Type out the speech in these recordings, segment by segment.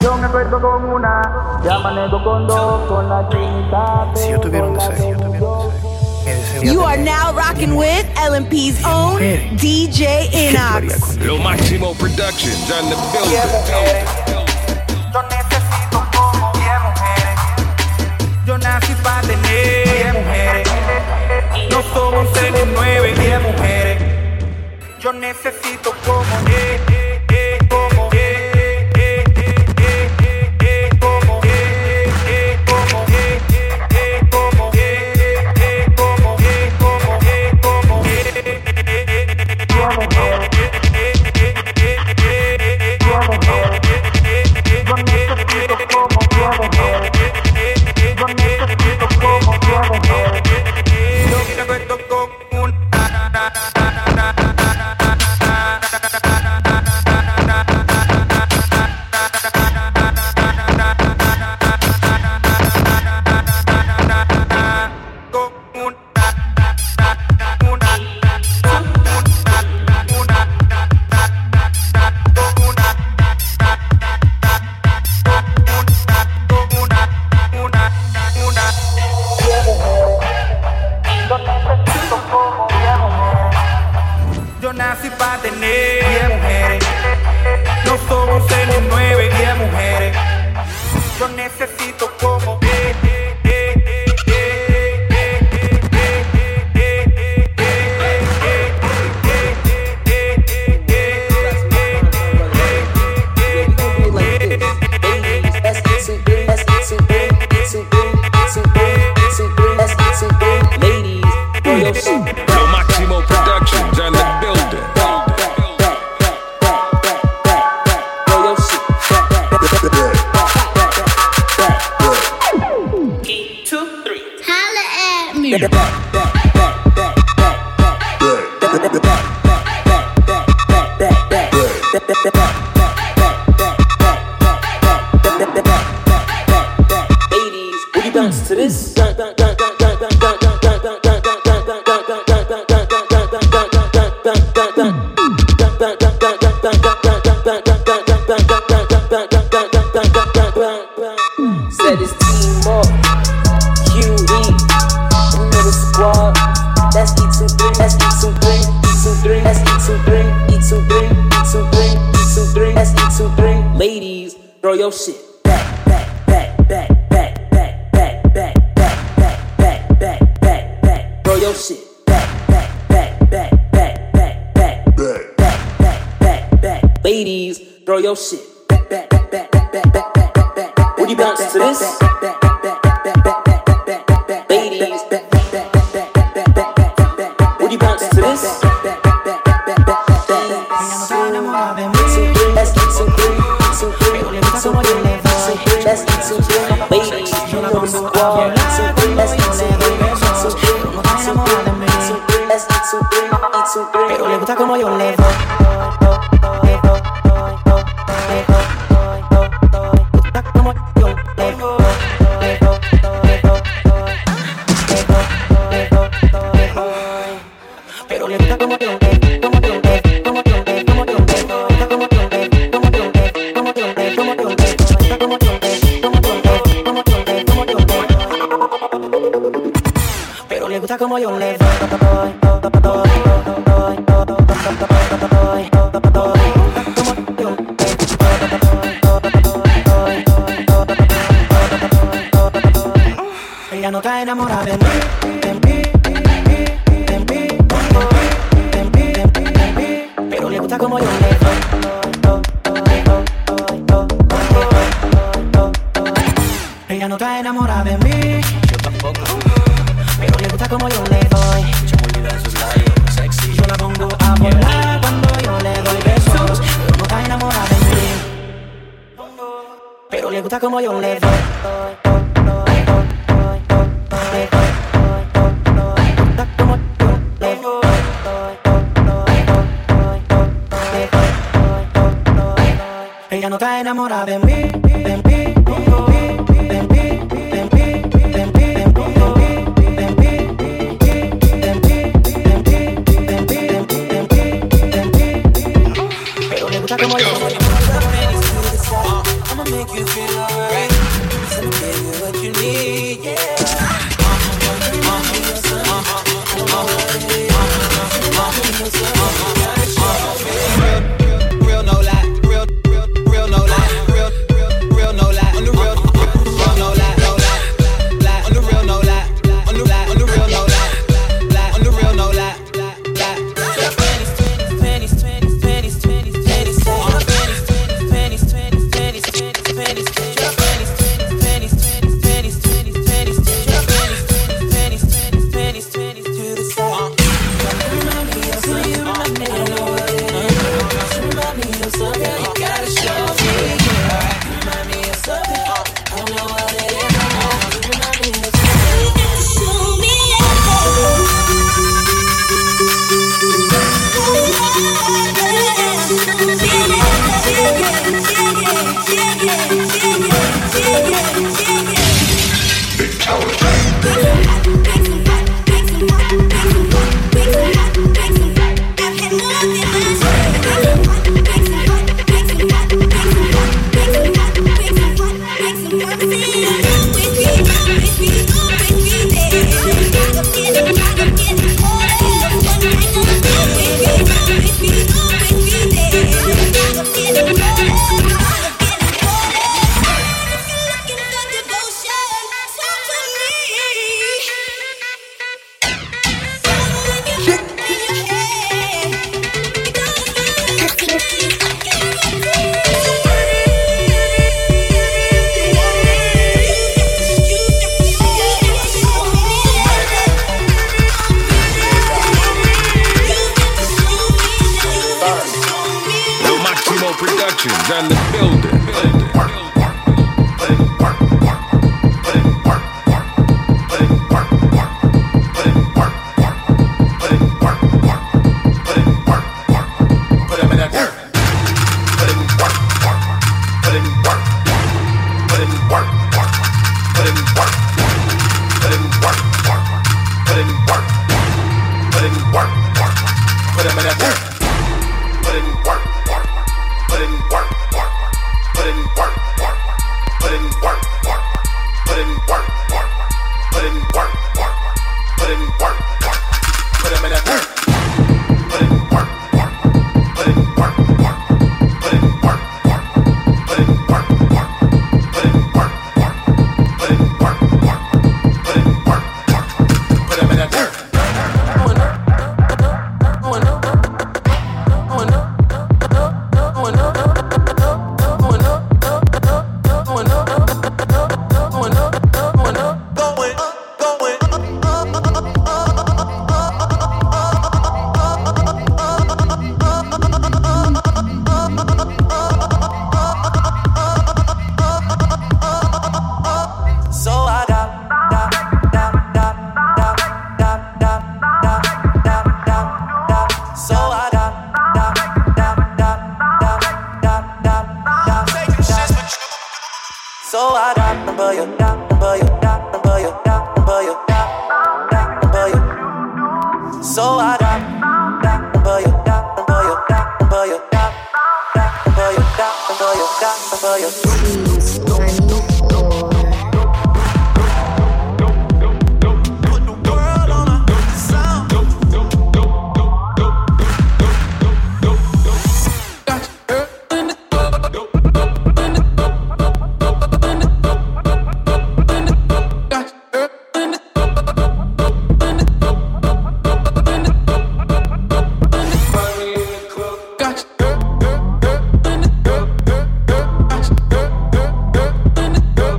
Yo me acuerdo con una, ya manejo con dos, con la chinita. Si yo tuviera un deseo, You are now rocking with LMP's own DJ Inox. Lo Máximo Productions on the building. Yo necesito como 10 mujeres. Yo nací para tener 10 mujeres. No somos 6 ni 9, 10 mujeres. Yo necesito como 10, como 10. Lo Máximo Productions on the building. Ladies, will you bounce to this? Said it's team up, QE, another squad. That's E23, that's E23, E23, that's E23, E23, E23, E23, that's E23. Ladies, throw your shit back, back, back, back, back, back, back, back, back, back, back, back, back, back. Throw your shit back, back, back, back, back, back, back, back, back, back, back. Ladies, throw your shit back, back, back, back, back, back, back, back. Would you bounce to this? Ladies, would you bounce to this? Let's get some green, some green, some green. Let's get some green, ladies. You know the squad. Let's get some green, some green, some green. Let's get some green, eat some green. Pero le gusta como yo le doy. Como yo le doy. Ella no está enamorada de mí, pero le gusta como yo le doy. Ella no está enamorada de mí, yo tampoco. Pero le gusta como yo le doy. Se me olvida sus labios sexy. Yo la pongo a volar cuando yo le doy besos. Pero no está enamorada de mí. Pero le gusta como yo le doy. Ella no está enamorada de mí, de mí. I'ma make you feel alright. Let me give you what you need, yeah. Real no lie, real no lie, real no lie, on the real no lie, lie, on the real no lie, on the real no lie, on the real no lie, Productions on the building. Gotcha.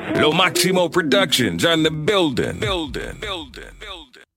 Lo Maximo Productions on the building.